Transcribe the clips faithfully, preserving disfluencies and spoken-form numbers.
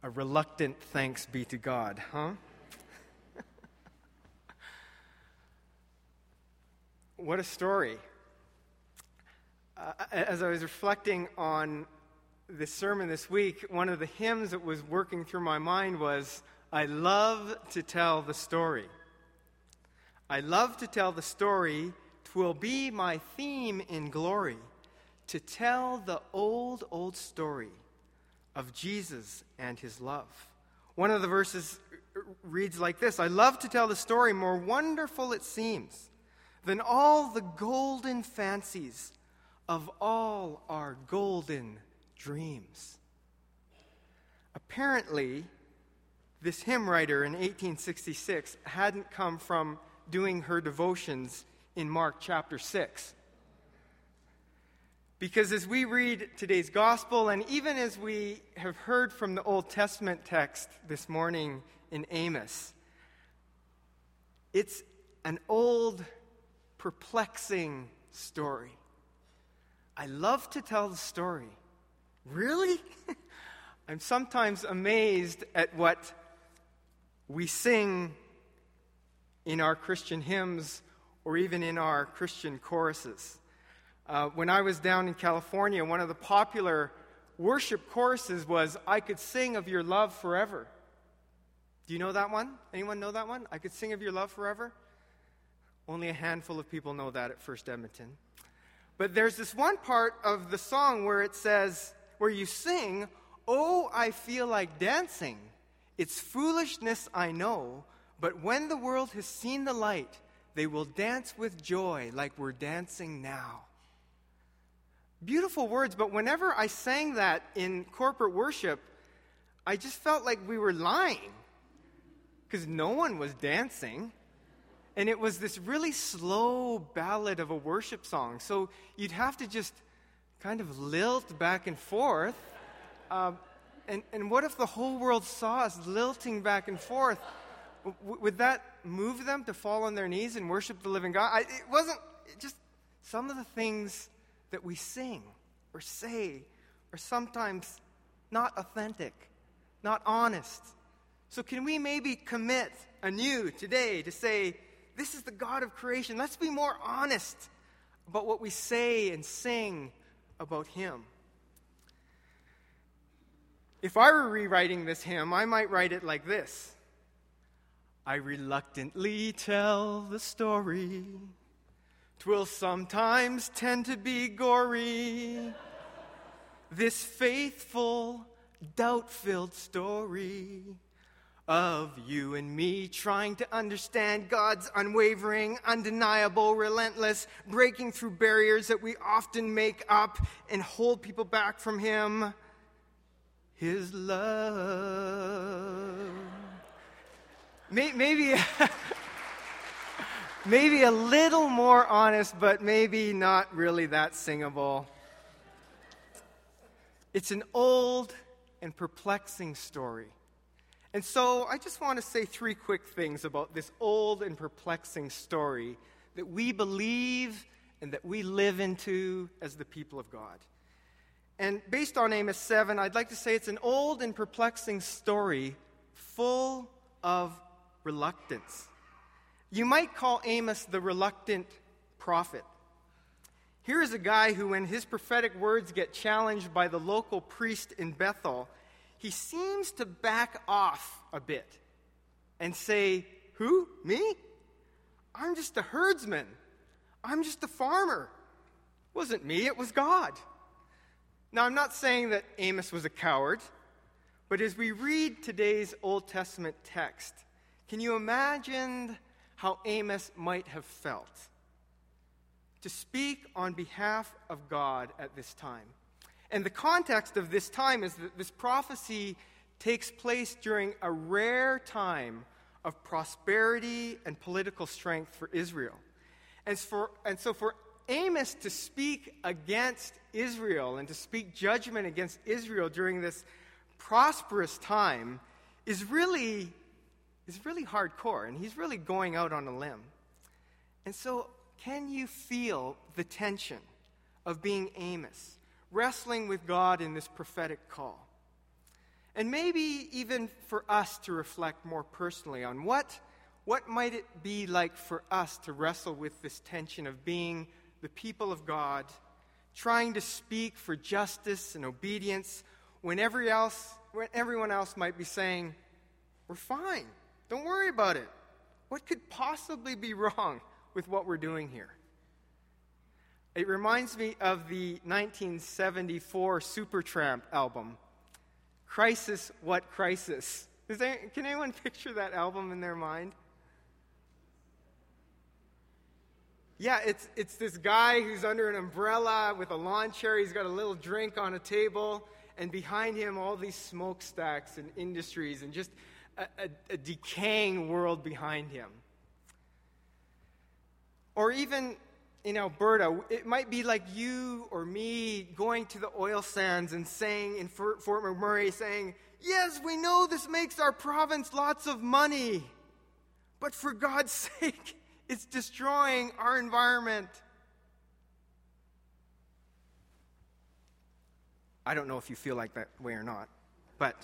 A reluctant thanks be to God, huh? What a story. Uh, as I was reflecting on this sermon this week, one of the hymns that was working through my mind was, I love to tell the story. I love to tell the story, 'twill be my theme in glory, to tell the old, old story of Jesus and his love. One of the verses reads like this, I love to tell the story, more wonderful it seems than all the golden fancies of all our golden dreams. Apparently, this hymn writer in eighteen sixty-six hadn't come from doing her devotions in Mark chapter six. Because as we read today's gospel, and even as we have heard from the Old Testament text this morning in Amos, it's an old, perplexing story. I love to tell the story. Really? I'm sometimes amazed at what we sing in our Christian hymns or even in our Christian choruses. Uh, when I was down in California, one of the popular worship choruses was, I could sing of your love forever. Do you know that one? Anyone know that one? I could sing of your love forever? Only a handful of people know that at First Edmonton. But there's this one part of the song where it says, where you sing, oh, I feel like dancing. It's foolishness, I know, but when the world has seen the light, they will dance with joy like we're dancing now. Beautiful words, but whenever I sang that in corporate worship, I just felt like we were lying because no one was dancing. And it was this really slow ballad of a worship song. So you'd have to just kind of lilt back and forth. Uh, and, and what if the whole world saw us lilting back and forth? W- would that move them to fall on their knees and worship the living God? I, it wasn't it just some of the things that we sing or say are sometimes not authentic, not honest. So can we maybe commit anew today to say, this is the God of creation. Let's be more honest about what we say and sing about him. If I were rewriting this hymn, I might write it like this. I reluctantly tell the story. 'Twill sometimes tend to be gory. This faithful, doubt-filled story of you and me trying to understand God's unwavering, undeniable, relentless, breaking through barriers that we often make up and hold people back from him. His love. Maybe, maybe a little more honest, but maybe not really that singable. It's an old and perplexing story. And so I just want to say three quick things about this old and perplexing story that we believe and that we live into as the people of God. And based on Amos seven, I'd like to say it's an old and perplexing story full of reluctance. You might call Amos the reluctant prophet. Here is a guy who, when his prophetic words get challenged by the local priest in Bethel, he seems to back off a bit and say, who? Me? I'm just a herdsman. I'm just a farmer. It wasn't me, it was God. Now, I'm not saying that Amos was a coward, but as we read today's Old Testament text, can you imagine how Amos might have felt to speak on behalf of God at this time? And the context of this time is that this prophecy takes place during a rare time of prosperity and political strength for Israel. And, for, and so for Amos to speak against Israel and to speak judgment against Israel during this prosperous time is really, is really hardcore, and he's really going out on a limb. And so can you feel the tension of being Amos, wrestling with God in this prophetic call? And maybe even for us to reflect more personally on what, what might it be like for us to wrestle with this tension of being the people of God, trying to speak for justice and obedience when every else, when everyone else might be saying, we're fine, don't worry about it. What could possibly be wrong with what we're doing here? It reminds me of the nineteen seventy-four Supertramp album, Crisis, What Crisis? Is there, can anyone picture that album in their mind? Yeah, it's it's this guy who's under an umbrella with a lawn chair. He's got a little drink on a table, and behind him all these smokestacks and industries and just a, a, a decaying world behind him. Or even in Alberta, it might be like you or me going to the oil sands and saying in Fort McMurray, saying, yes, we know this makes our province lots of money, but for God's sake, it's destroying our environment. I don't know if you feel like that way or not, but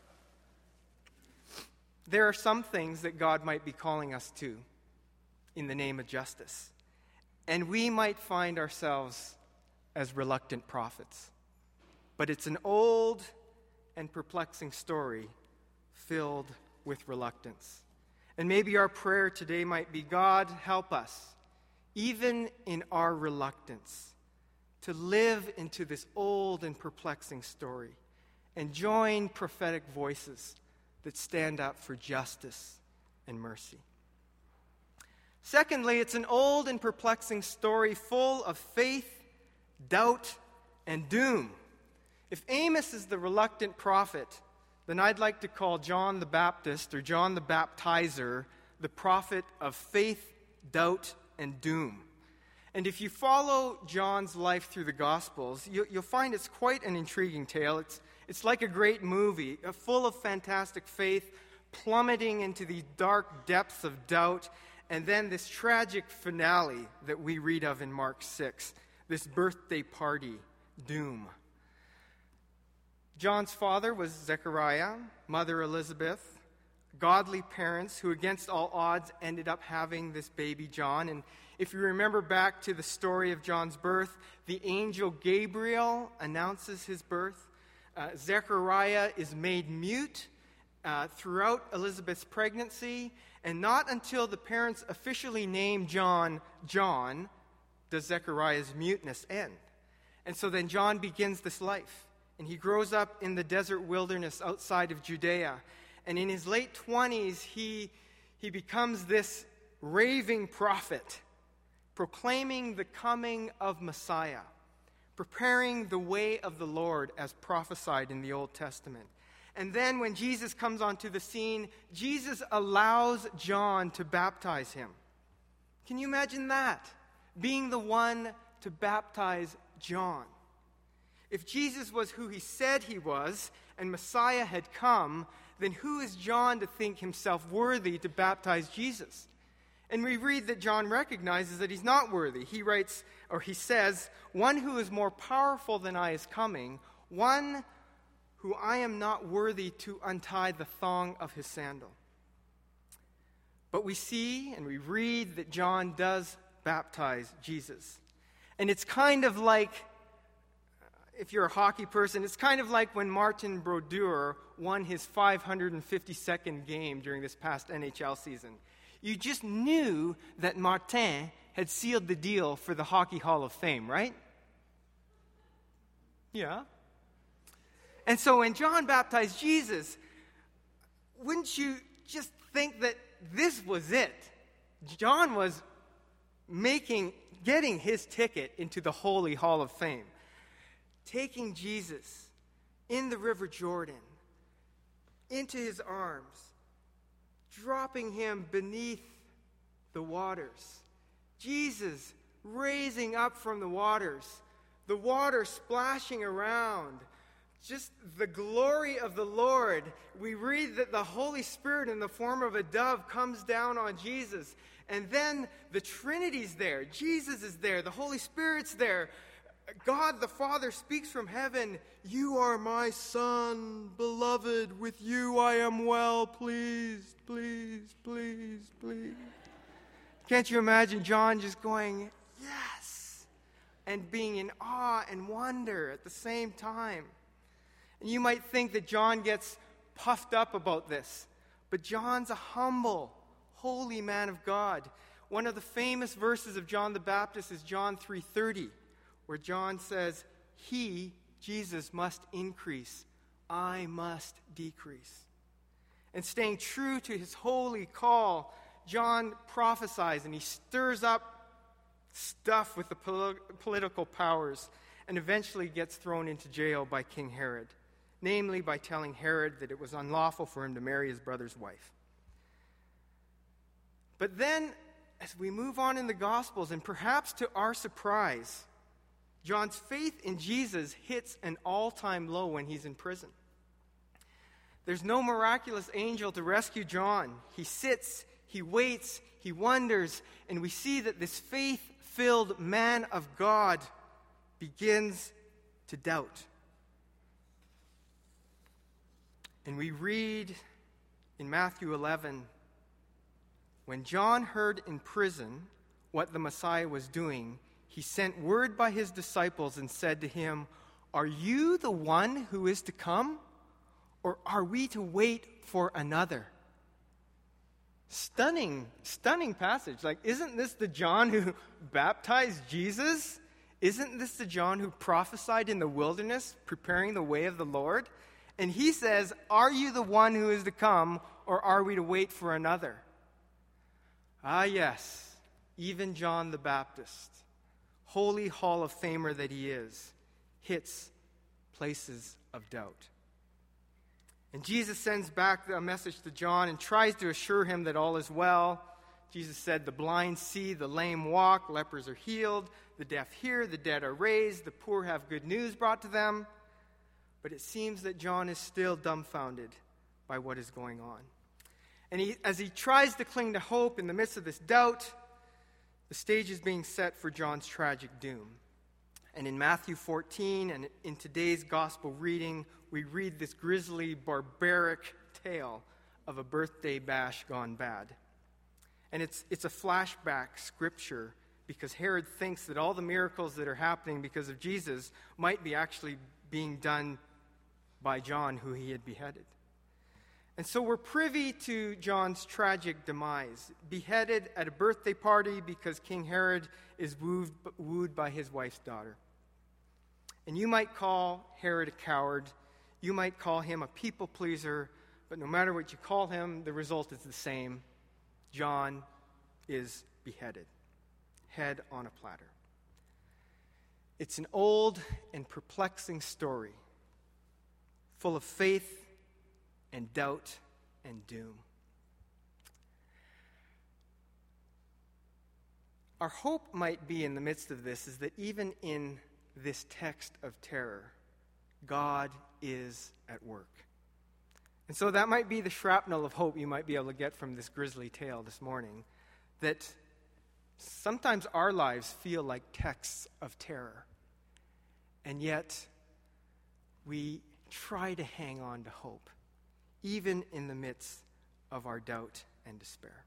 there are some things that God might be calling us to in the name of justice. And we might find ourselves as reluctant prophets. But it's an old and perplexing story filled with reluctance. And maybe our prayer today might be, God, help us, even in our reluctance, to live into this old and perplexing story and join prophetic voices that stand up for justice and mercy. Secondly, it's an old and perplexing story full of faith, doubt, and doom. If Amos is the reluctant prophet, then I'd like to call John the Baptist, or John the Baptizer, the prophet of faith, doubt, and doom. And if you follow John's life through the Gospels, you, you'll find it's quite an intriguing tale. It's, it's like a great movie, full of fantastic faith, plummeting into the dark depths of doubt, and then this tragic finale that we read of in Mark six, this birthday party, doom. John's father was Zechariah, mother Elizabeth, godly parents who against all odds ended up having this baby John. And if you remember back to the story of John's birth, the angel Gabriel announces his birth. Uh, Zechariah is made mute uh, throughout Elizabeth's pregnancy, and not until the parents officially name John John does Zechariah's muteness end. And so then John begins this life, and he grows up in the desert wilderness outside of Judea. And in his late twenties, he, he becomes this raving prophet, proclaiming the coming of Messiah, preparing the way of the Lord as prophesied in the Old Testament. And then when Jesus comes onto the scene, Jesus allows John to baptize him. Can you imagine that? Being the one to baptize John. If Jesus was who he said he was, and Messiah had come, then who is John to think himself worthy to baptize Jesus? And we read that John recognizes that he's not worthy. He writes, or he says, one who is more powerful than I is coming, one who I am not worthy to untie the thong of his sandal. But we see and we read that John does baptize Jesus. And it's kind of like, if you're a hockey person, it's kind of like when Martin Brodeur won his five hundred fifty-second game during this past N H L season. You just knew that Martin had sealed the deal for the Hockey Hall of Fame, right? Yeah. And so when John baptized Jesus, wouldn't you just think that this was it? John was making, getting his ticket into the Holy Hall of Fame. Taking Jesus in the River Jordan into his arms, dropping him beneath the waters. Jesus raising up from the waters, the water splashing around, just the glory of the Lord. We read that the Holy Spirit in the form of a dove comes down on Jesus. And then the Trinity's there. Jesus is there. The Holy Spirit's there. God the Father speaks from heaven, "You are my Son, beloved, with you I am well pleased, please, please, please." Can't you imagine John just going, "Yes," and being in awe and wonder at the same time? And you might think that John gets puffed up about this, but John's a humble, holy man of God. One of the famous verses of John the Baptist is John three thirty, where John says, "He, Jesus, must increase, I must decrease." And staying true to his holy call, John prophesies and he stirs up stuff with the pol- political powers and eventually gets thrown into jail by King Herod, namely by telling Herod that it was unlawful for him to marry his brother's wife. But then, as we move on in the Gospels, and perhaps to our surprise, John's faith in Jesus hits an all-time low when he's in prison. There's no miraculous angel to rescue John. He sits, he waits, he wonders, and we see that this faith-filled man of God begins to doubt. And we read in Matthew eleven, when John heard in prison what the Messiah was doing, he sent word by his disciples and said to him, "Are you the one who is to come, or are we to wait for another?" Stunning, stunning passage. Like, isn't this the John who baptized Jesus? Isn't this the John who prophesied in the wilderness, preparing the way of the Lord? And he says, "Are you the one who is to come, or are we to wait for another?" Ah, yes, even John the Baptist, holy Hall of Famer that he is, hits places of doubt. And Jesus sends back a message to John and tries to assure him that all is well. Jesus said, "The blind see, the lame walk, lepers are healed, the deaf hear, the dead are raised, the poor have good news brought to them." But it seems that John is still dumbfounded by what is going on. And he, as he tries to cling to hope in the midst of this doubt, the stage is being set for John's tragic doom. And in Matthew fourteen and in today's gospel reading, we read this grisly, barbaric tale of a birthday bash gone bad. And it's, it's a flashback scripture because Herod thinks that all the miracles that are happening because of Jesus might be actually being done by John, who he had beheaded. And so we're privy to John's tragic demise, beheaded at a birthday party because King Herod is wooed, wooed by his wife's daughter. And you might call Herod a coward, you might call him a people pleaser, but no matter what you call him, the result is the same. John is beheaded, head on a platter. It's an old and perplexing story, full of faith and doubt and doom. Our hope might be in the midst of this is that even in this text of terror, God is at work. And so that might be the shrapnel of hope you might be able to get from this grisly tale this morning, that sometimes our lives feel like texts of terror, and yet we try to hang on to hope, even in the midst of our doubt and despair.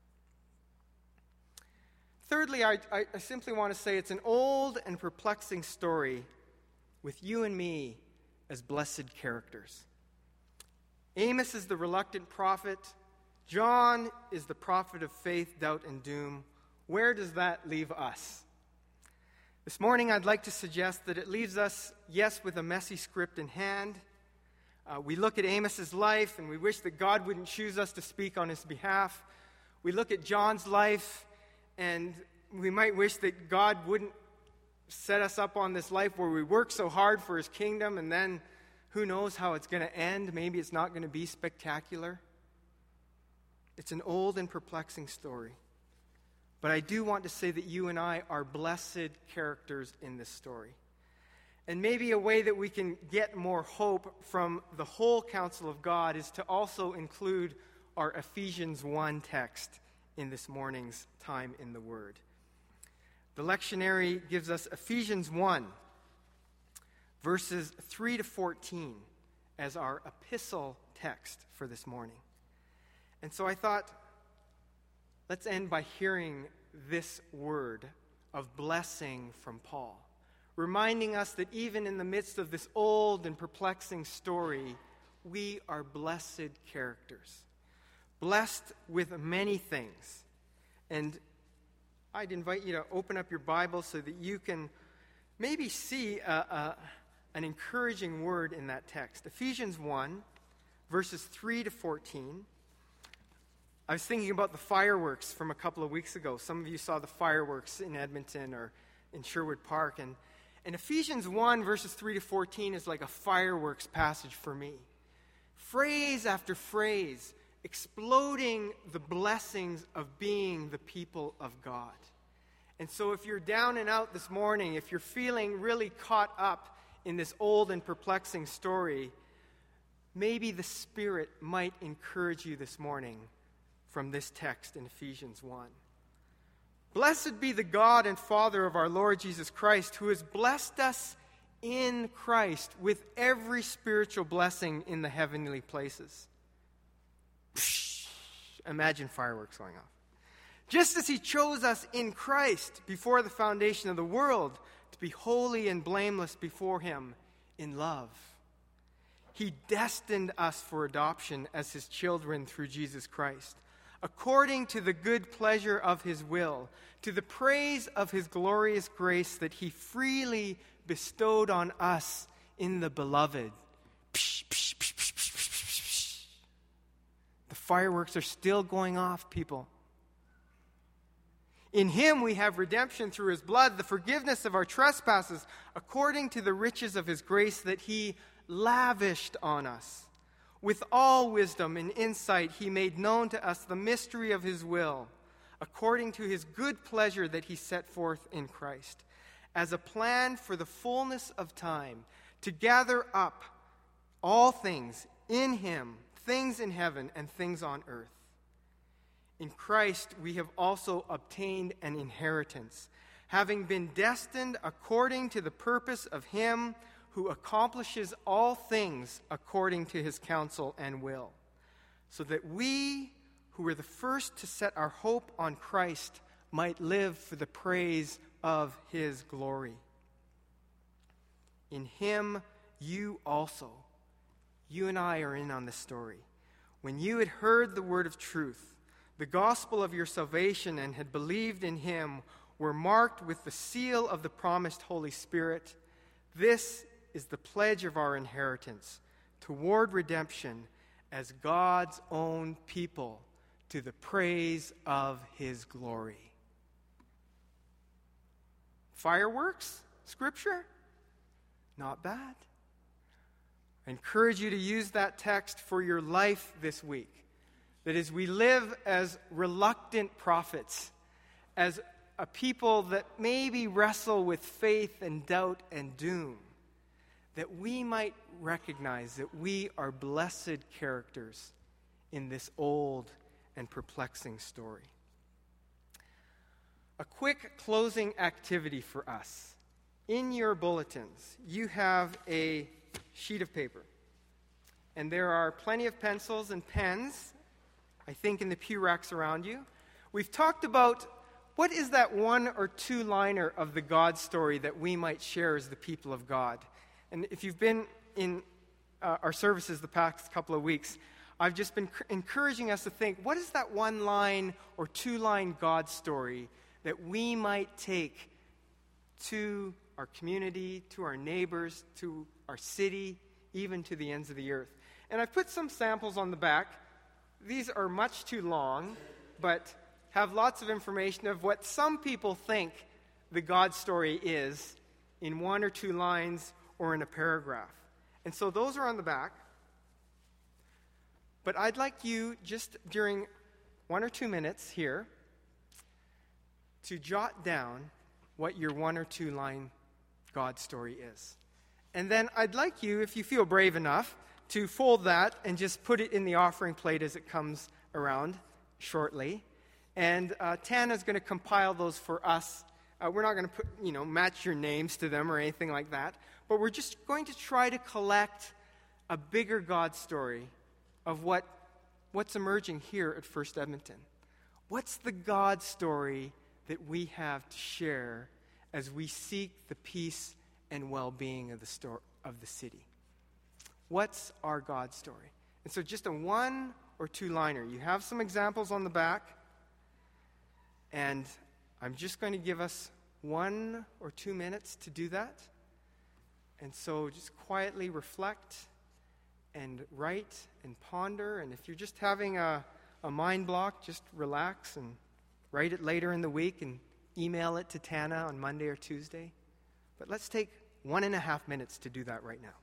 Thirdly, I, I, I simply want to say it's an old and perplexing story with you and me as blessed characters. Amos is the reluctant prophet. John is the prophet of faith, doubt, and doom. Where does that leave us? This morning, I'd like to suggest that it leaves us, yes, with a messy script in hand. Uh, we look at Amos's life, and we wish that God wouldn't choose us to speak on his behalf. We look at John's life, and we might wish that God wouldn't set us up on this life where we work so hard for his kingdom, and then who knows how it's going to end. Maybe it's not going to be spectacular. It's an old and perplexing story. But I do want to say that you and I are blessed characters in this story. And maybe a way that we can get more hope from the whole counsel of God is to also include our Ephesians one text in this morning's time in the Word. The lectionary gives us Ephesians one, verses three to fourteen as our epistle text for this morning. And so I thought, let's end by hearing this word of blessing from Paul, reminding us that even in the midst of this old and perplexing story, we are blessed characters, blessed with many things. And I'd invite you to open up your Bible so that you can maybe see a, a, an encouraging word in that text. Ephesians one, verses three to fourteen. I was thinking about the fireworks from a couple of weeks ago. Some of you saw the fireworks in Edmonton or in Sherwood Park. And, and Ephesians one, verses three to fourteen is like a fireworks passage for me. Phrase after phrase, exploding the blessings of being the people of God. And so if you're down and out this morning, if you're feeling really caught up in this old and perplexing story, maybe the Spirit might encourage you this morning from this text in Ephesians one. Blessed be the God and Father of our Lord Jesus Christ, who has blessed us in Christ with every spiritual blessing in the heavenly places. Psh, imagine fireworks going off. Just as he chose us in Christ before the foundation of the world to be holy and blameless before him in love. He destined us for adoption as his children through Jesus Christ, according to the good pleasure of his will, to the praise of his glorious grace that he freely bestowed on us in the beloved. Psh, psh, psh, psh, psh, psh, psh. The fireworks are still going off, people. In him we have redemption through his blood, the forgiveness of our trespasses, according to the riches of his grace that he lavished on us. With all wisdom and insight, he made known to us the mystery of his will, according to his good pleasure that he set forth in Christ, as a plan for the fullness of time, to gather up all things in him, things in heaven and things on earth. In Christ we have also obtained an inheritance, having been destined according to the purpose of him who accomplishes all things according to his counsel and will, so that we, who were the first to set our hope on Christ, might live for the praise of his glory. In him you also, you and I are in on this story, when you had heard the word of truth, the gospel of your salvation, and had believed in him, were marked with the seal of the promised Holy Spirit. This is the pledge of our inheritance toward redemption as God's own people, to the praise of his glory. Fireworks? Scripture? Not bad. I encourage you to use that text for your life this week. That as we live as reluctant prophets, as a people that maybe wrestle with faith and doubt and doom, that we might recognize that we are blessed characters in this old and perplexing story. A quick closing activity for us. In your bulletins, you have a sheet of paper. And there are plenty of pencils and pens, I think, in the pew racks around you. We've talked about what is that one or two liner of the God story that we might share as the people of God. And if you've been in uh, our services the past couple of weeks, I've just been c- encouraging us to think, what is that one line or two line God story that we might take to our community, to our neighbors, to our city, even to the ends of the earth? And I've put some samples on the back. These are much too long, but have lots of information of what some people think the God story is in one or two lines or in a paragraph. And so those are on the back. But I'd like you, just during one or two minutes here, to jot down what your one or two line God story is. And then I'd like you, if you feel brave enough, to fold that and just put it in the offering plate as it comes around shortly. And uh, Tana's going to compile those for us. Uh, we're not going to put, you know, match your names to them or anything like that. but we're just going to try to collect a bigger God story of what, what's emerging here at First Edmonton. What's the God story that we have to share as we seek the peace and well-being of the sto- of the city? What's our God story? And so just a one or two-liner. You have some examples on the back, and I'm just going to give us one or two minutes to do that. And so just quietly reflect and write and ponder. And if you're just having a, a mind block, just relax and write it later in the week and email it to Tana on Monday or Tuesday. But let's take one and a half minutes to do that right now.